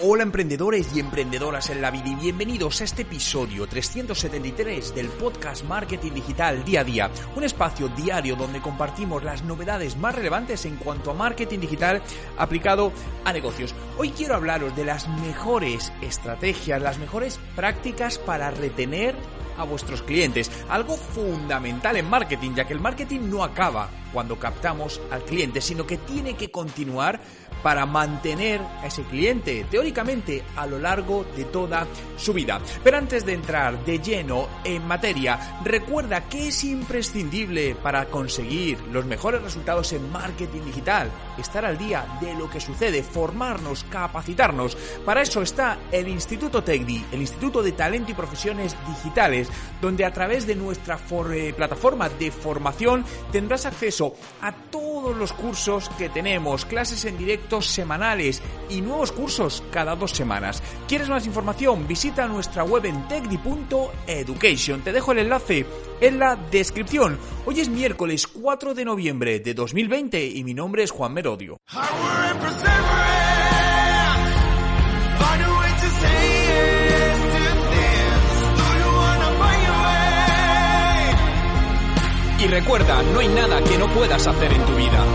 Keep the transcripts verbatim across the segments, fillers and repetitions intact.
Hola emprendedores y emprendedoras en la vida y bienvenidos a este episodio trescientos setenta y tres del podcast Marketing Digital Día a Día, un espacio diario donde compartimos las novedades más relevantes en cuanto a marketing digital aplicado a negocios. Hoy quiero hablaros de las mejores estrategias, las mejores prácticas para retener a vuestros clientes, algo fundamental en marketing, ya que el marketing no acaba cuando captamos al cliente, sino que tiene que continuar para mantener a ese cliente, teóricamente, a lo largo de toda su vida. Pero antes de entrar de lleno en materia, recuerda que es imprescindible para conseguir los mejores resultados en marketing digital, estar al día de lo que sucede, formarnos, capacitarnos. Para eso está el Instituto TechDi, el Instituto de Talento y Profesiones Digitales, donde a través de nuestra for- eh, plataforma de formación tendrás acceso a todos los cursos que tenemos, clases en directo semanales y nuevos cursos cada dos semanas. ¿Quieres más información? Visita nuestra web en techdi punto education. Te dejo el enlace en la descripción. Hoy es miércoles cuatro de noviembre de dos mil veinte y mi nombre es Juan Merodio. Y recuerda, no hay nada que no puedas hacer en tu vida.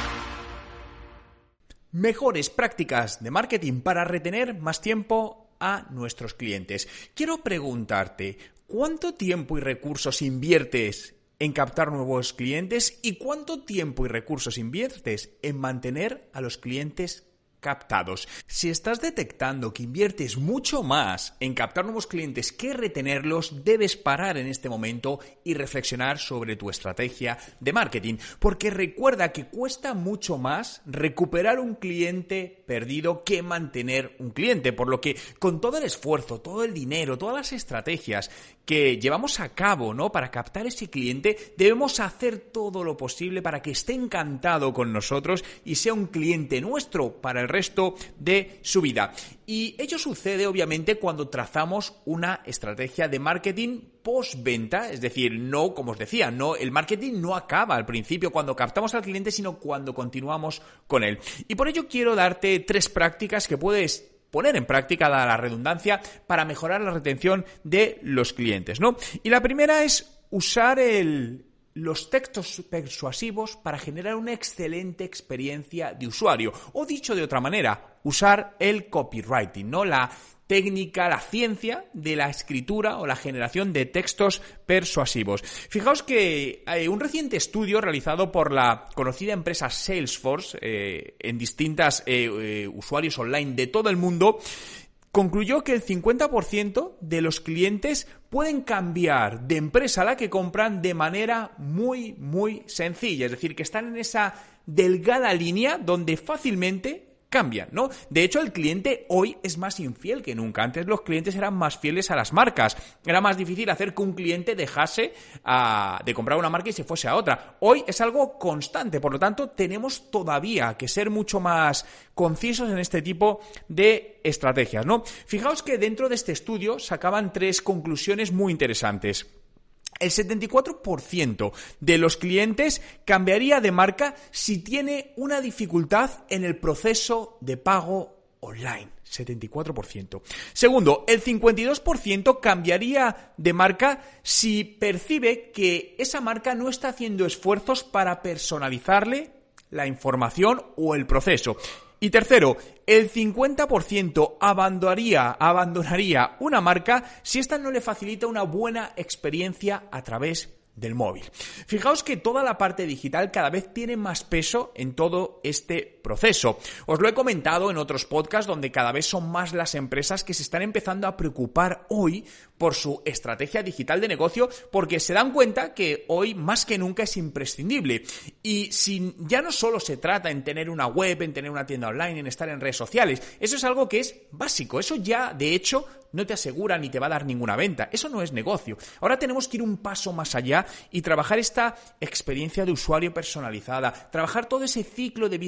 Mejores prácticas de marketing para retener más tiempo a nuestros clientes. Quiero preguntarte, ¿cuánto tiempo y recursos inviertes en captar nuevos clientes y cuánto tiempo y recursos inviertes en mantener a los clientes captados? Si estás detectando que inviertes mucho más en captar nuevos clientes que retenerlos, debes parar en este momento y reflexionar sobre tu estrategia de marketing, porque recuerda que cuesta mucho más recuperar un cliente perdido que mantener un cliente, por lo que con todo el esfuerzo, todo el dinero, todas las estrategias que llevamos a cabo, ¿no?, para captar ese cliente, debemos hacer todo lo posible para que esté encantado con nosotros y sea un cliente nuestro para el resto de su vida. Y ello sucede obviamente cuando trazamos una estrategia de marketing postventa, es decir, no, como os decía, no, el marketing no acaba al principio cuando captamos al cliente, sino cuando continuamos con él. Y por ello quiero darte tres prácticas que puedes poner en práctica, dada la redundancia, para mejorar la retención de los clientes, ¿no? Y la primera es usar el los textos persuasivos para generar una excelente experiencia de usuario. O dicho de otra manera, usar el copywriting, ¿no? La técnica, la ciencia de la escritura o la generación de textos persuasivos. Fijaos que eh, un reciente estudio realizado por la conocida empresa Salesforce eh, en distintas eh, eh, usuarios online de todo el mundo concluyó que el cincuenta por ciento de los clientes pueden cambiar de empresa a la que compran de manera muy, muy sencilla. Es decir, que están en esa delgada línea donde fácilmente cambian, ¿no? De hecho, el cliente hoy es más infiel que nunca. Antes los clientes eran más fieles a las marcas. Era más difícil hacer que un cliente dejase a, de comprar una marca y se fuese a otra. Hoy es algo constante. Por lo tanto, tenemos todavía que ser mucho más concisos en este tipo de estrategias, ¿no? Fijaos que dentro de este estudio sacaban tres conclusiones muy interesantes. El setenta y cuatro por ciento de los clientes cambiaría de marca si tiene una dificultad en el proceso de pago online. setenta y cuatro por ciento. Segundo, el cincuenta y dos por ciento cambiaría de marca si percibe que esa marca no está haciendo esfuerzos para personalizarle la información o el proceso. Y tercero, el cincuenta por ciento abandonaría, abandonaría una marca si ésta no le facilita una buena experiencia a través del móvil. Fijaos que toda la parte digital cada vez tiene más peso en todo este proceso. Os lo he comentado en otros podcasts donde cada vez son más las empresas que se están empezando a preocupar hoy por su estrategia digital de negocio porque se dan cuenta que hoy más que nunca es imprescindible. Y si ya no solo se trata en tener una web, en tener una tienda online, en estar en redes sociales, eso es algo que es básico. Eso ya, de hecho, no te asegura ni te va a dar ninguna venta. Eso no es negocio. Ahora tenemos que ir un paso más allá y trabajar esta experiencia de usuario personalizada, trabajar todo ese ciclo de vida de un,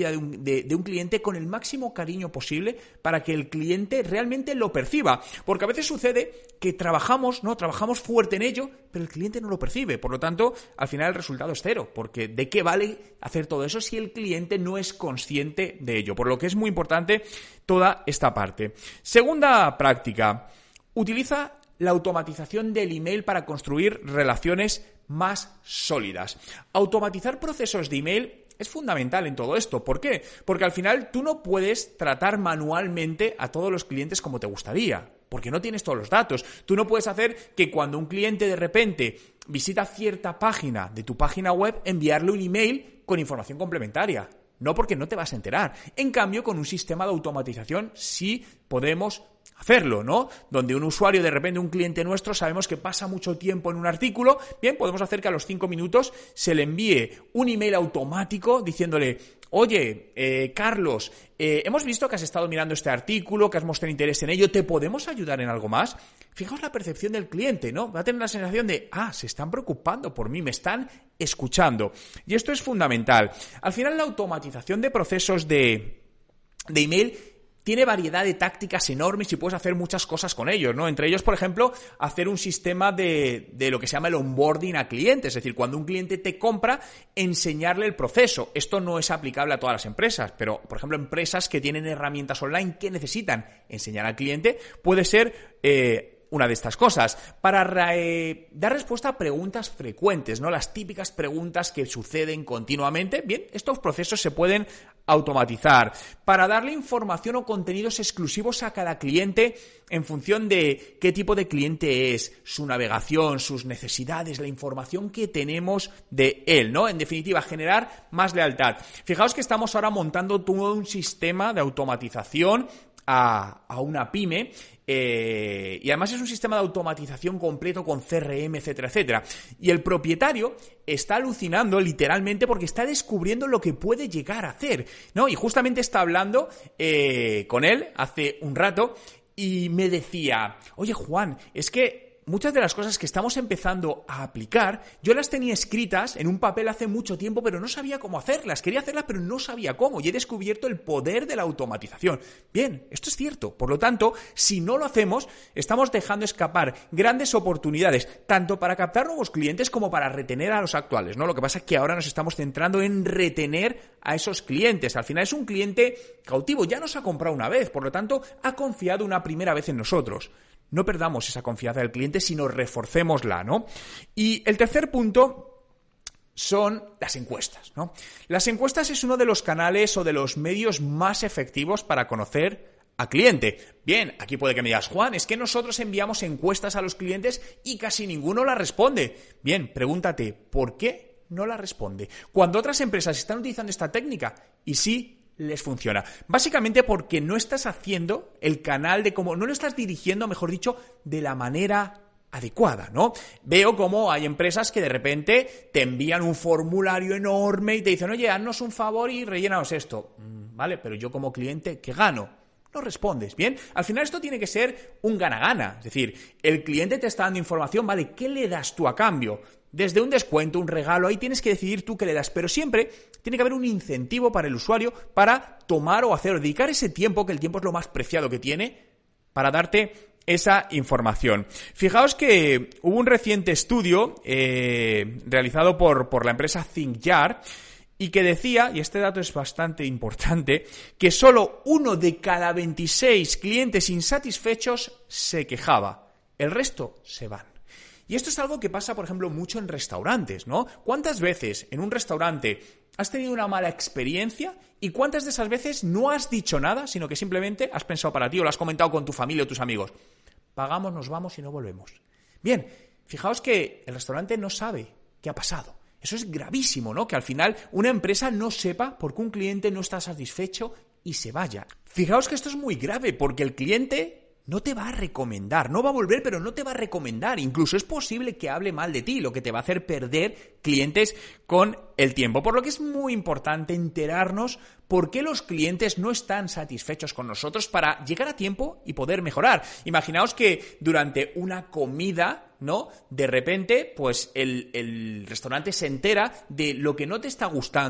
de, de un cliente con el máximo cariño posible para que el cliente realmente lo perciba. Porque a veces sucede que trabajamos, ¿no? Trabajamos fuerte en ello, pero el cliente no lo percibe. Por lo tanto, al final el resultado es cero. Porque ¿de qué vale hacer todo eso si el cliente no es consciente de ello? Por lo que es muy importante toda esta parte. Segunda práctica. Utiliza la automatización del email para construir relaciones más sólidas. Automatizar procesos de email es fundamental en todo esto. ¿Por qué? Porque al final tú no puedes tratar manualmente a todos los clientes como te gustaría, porque no tienes todos los datos. Tú no puedes hacer que cuando un cliente de repente visita cierta página de tu página web, enviarle un email con información complementaria. No, porque no te vas a enterar. En cambio, con un sistema de automatización sí podemos hacerlo, ¿no? Donde un usuario, de repente un cliente nuestro, sabemos que pasa mucho tiempo en un artículo, bien, podemos hacer que a los cinco minutos se le envíe un email automático diciéndole: oye, eh, Carlos, eh, hemos visto que has estado mirando este artículo, que has mostrado interés en ello, ¿te podemos ayudar en algo más? Fijaos la percepción del cliente, ¿no? Va a tener la sensación de, ah, se están preocupando por mí, me están escuchando. Y esto es fundamental. Al final, la automatización de procesos de, de email tiene variedad de tácticas enormes y puedes hacer muchas cosas con ellos, ¿no? Entre ellos, por ejemplo, hacer un sistema de, de lo que se llama el onboarding a clientes. Es decir, cuando un cliente te compra, enseñarle el proceso. Esto no es aplicable a todas las empresas, pero, por ejemplo, empresas que tienen herramientas online que necesitan enseñar al cliente, puede ser Eh, una de estas cosas, para eh, dar respuesta a preguntas frecuentes, ¿no? Las típicas preguntas que suceden continuamente. Bien, estos procesos se pueden automatizar. Para darle información o contenidos exclusivos a cada cliente en función de qué tipo de cliente es, su navegación, sus necesidades, la información que tenemos de él, ¿no? En definitiva, generar más lealtad. Fijaos que estamos ahora montando todo un sistema de automatización a, a una pyme. Eh, y además es un sistema de automatización completo con C R M, etcétera, etcétera. Y el propietario está alucinando literalmente porque está descubriendo lo que puede llegar a hacer, ¿no? Y justamente está hablando eh, con él hace un rato y me decía: oye, Juan, es que muchas de las cosas que estamos empezando a aplicar, yo las tenía escritas en un papel hace mucho tiempo, pero no sabía cómo hacerlas. Quería hacerlas, pero no sabía cómo. Y he descubierto el poder de la automatización. Bien, esto es cierto. Por lo tanto, si no lo hacemos, estamos dejando escapar grandes oportunidades, tanto para captar nuevos clientes como para retener a los actuales, ¿no? Lo que pasa es que ahora nos estamos centrando en retener a esos clientes. Al final es un cliente cautivo. Ya nos ha comprado una vez, por lo tanto, ha confiado una primera vez en nosotros. No perdamos esa confianza del cliente, sino reforcémosla, ¿no? Y el tercer punto son las encuestas, ¿no? Las encuestas es uno de los canales o de los medios más efectivos para conocer a cliente. Bien, aquí puede que me digas: Juan, es que nosotros enviamos encuestas a los clientes y casi ninguno la responde. Bien, pregúntate, ¿por qué no la responde? Cuando otras empresas están utilizando esta técnica y sí les funciona. Básicamente porque no estás haciendo el canal de cómo, no lo estás dirigiendo, mejor dicho, de la manera adecuada, ¿no? Veo como hay empresas que de repente te envían un formulario enorme y te dicen: oye, haznos un favor y rellénanos esto. Mm, vale, pero yo como cliente, ¿qué gano? No respondes, ¿bien? Al final esto tiene que ser un gana-gana. Es decir, el cliente te está dando información, ¿vale? ¿Qué le das tú a cambio? Desde un descuento, un regalo, ahí tienes que decidir tú qué le das, pero siempre tiene que haber un incentivo para el usuario para tomar o hacer o dedicar ese tiempo, que el tiempo es lo más preciado que tiene, para darte esa información. Fijaos que hubo un reciente estudio eh, realizado por, por la empresa ThinkYard y que decía, y este dato es bastante importante, que solo uno de cada veintiséis clientes insatisfechos se quejaba. El resto se van. Y esto es algo que pasa, por ejemplo, mucho en restaurantes, ¿no? ¿Cuántas veces en un restaurante has tenido una mala experiencia y cuántas de esas veces no has dicho nada, sino que simplemente has pensado para ti o lo has comentado con tu familia o tus amigos? Pagamos, nos vamos y no volvemos. Bien, fijaos que el restaurante no sabe qué ha pasado. Eso es gravísimo, ¿no? Que al final una empresa no sepa por qué un cliente no está satisfecho y se vaya. Fijaos que esto es muy grave porque el cliente no te va a recomendar, no va a volver, pero no te va a recomendar. Incluso es posible que hable mal de ti, lo que te va a hacer perder clientes con el tiempo. Por lo que es muy importante enterarnos por qué los clientes no están satisfechos con nosotros para llegar a tiempo y poder mejorar. Imaginaos que durante una comida, ¿no? De repente, pues el, el restaurante se entera de lo que no te está gustando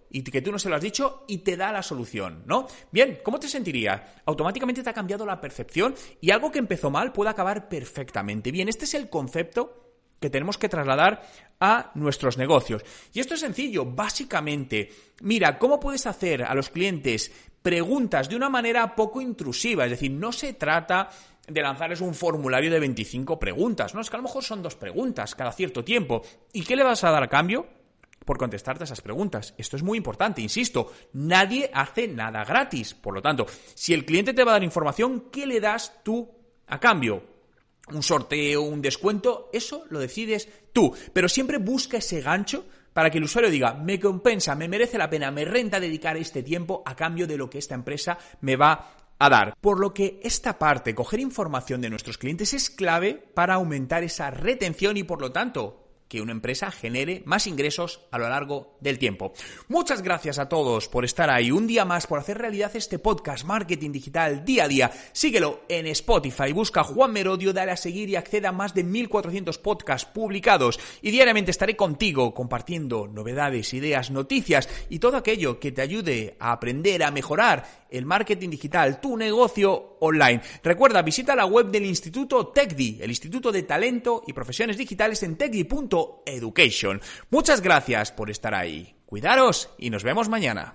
y que tú no se lo has dicho y te da la solución, ¿no? Bien, ¿cómo te sentirías? Automáticamente te ha cambiado la percepción y algo que empezó mal puede acabar perfectamente bien. Este es el concepto que tenemos que trasladar a nuestros negocios. Y esto es sencillo, básicamente. Mira, ¿cómo puedes hacer a los clientes preguntas de una manera poco intrusiva? Es decir, no se trata de lanzarles un formulario de veinticinco preguntas, ¿no? Es que a lo mejor son dos preguntas cada cierto tiempo. ¿Y qué le vas a dar a cambio? Por contestarte a esas preguntas. Esto es muy importante, insisto, nadie hace nada gratis. Por lo tanto, si el cliente te va a dar información, ¿qué le das tú a cambio? Un sorteo, un descuento, eso lo decides tú. Pero siempre busca ese gancho para que el usuario diga, me compensa, me merece la pena, me renta dedicar este tiempo a cambio de lo que esta empresa me va a dar. Por lo que esta parte, coger información de nuestros clientes, es clave para aumentar esa retención y, por lo tanto, que una empresa genere más ingresos a lo largo del tiempo. Muchas gracias a todos por estar ahí un día más, por hacer realidad este podcast Marketing Digital Día a Día. Síguelo en Spotify, busca Juan Merodio, dale a seguir y acceda a más de mil cuatrocientos podcasts publicados. Y diariamente estaré contigo compartiendo novedades, ideas, noticias y todo aquello que te ayude a aprender, a mejorar el marketing digital, tu negocio online. Recuerda, visita la web del Instituto TechDi, el Instituto de Talento y Profesiones Digitales en techdi punto education. Muchas gracias por estar ahí. Cuidaros y nos vemos mañana.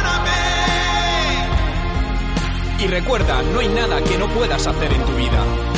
Y recuerda, no hay nada que no puedas hacer en tu vida.